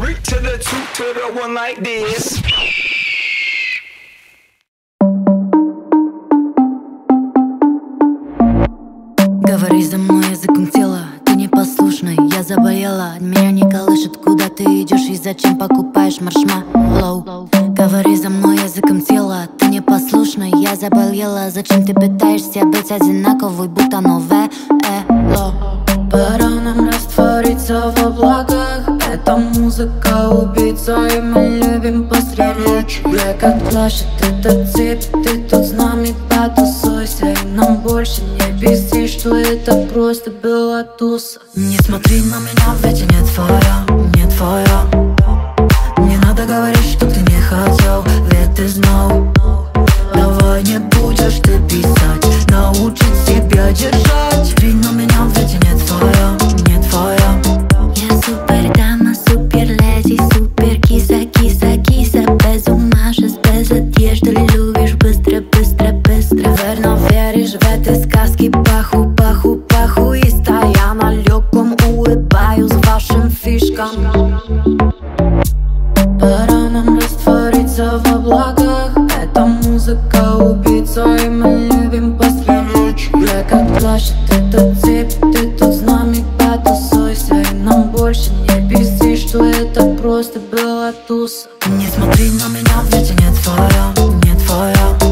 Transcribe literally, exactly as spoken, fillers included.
three to the two to the one like this. Говори за мной языком тела, ты непослушный, я заболела. Меня не колышет, куда ты идешь и зачем покупаешь маршмеллоу. Говори за мной языком тела, ты непослушный, я заболела. Зачем ты пытаешься быть одинаковой, будто новое эло? Пора нам раствориться в облаках. Эта музыка убийца, и мы любим пострелять. Блэк отплашет этот цепь, ты тут с нами потусуйся. И нам больше не пизди, что это просто была туса. Не смотри на меня, ведь я не твоя, не твоя. Не надо говорить, что ты не хотел, ведь ты знал. Давай не будешь ты писать, научить себя держать. Смотри на меня, ведь я не твоя, не твоя. Я супер дама, супер леди, супер киса, киса, киса. Без ума, сейчас без одежды, любишь быстро, быстро, быстро. Верно веришь в эти сказки, паху, паху, пахуиста. Я на легком улыбаюсь вашим фишкам. Пора нам раствориться в облаках. Эта музыка убийца, и мы любим пострелять. Блэк отплашет этот цепь, ты тут с нами потусуйся. И нам больше не пизди, что это просто была туса. Не смотри на меня, ведь я не твоя, не твоя.